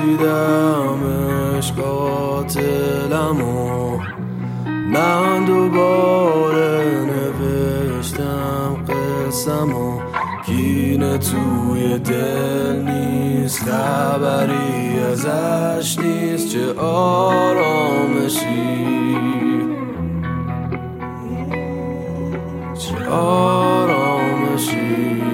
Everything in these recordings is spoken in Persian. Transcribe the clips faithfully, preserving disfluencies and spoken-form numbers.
دیدمش قاتلمو، من دوباره نوشتم قصمو. کینه توی دل نیست، خبری ازش نیست، چه آرامشی، چه آرامشی.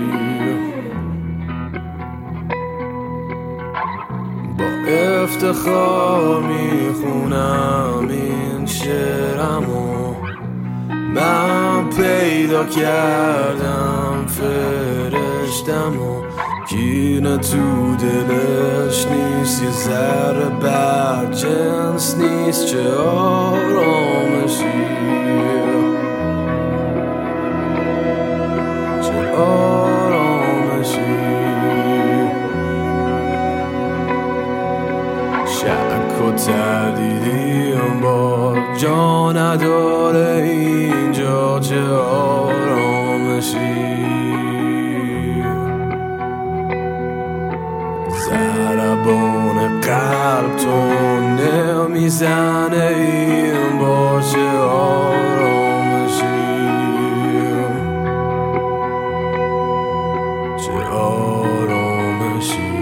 با افتخار میخونم این شعرمو، من پیدا کردم فرشتمو. کینه تو دلش نیست، یه ذره بد جنس نیست، چه آرامشی، چه آرامشی. شک و تردیدیم با جا نداره اینجا، چه آرامشی. ضربان قلب تو نمیزنه این با، چه آرامشی، چه آرامشی.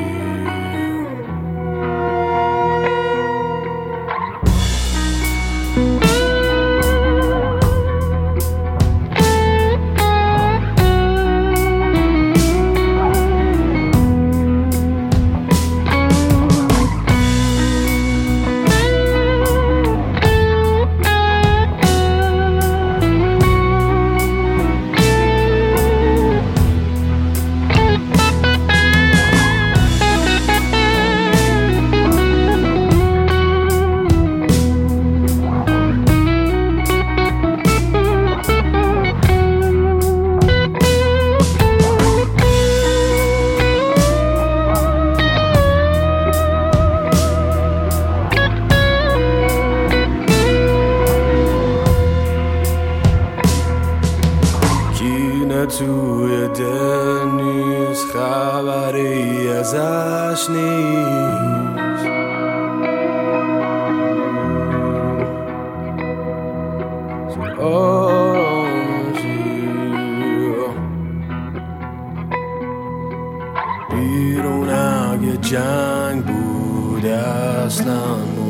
توی دل نیست، خبری ازش نیست، چه آرامشی. بیرون اگه جنگ بود اصلا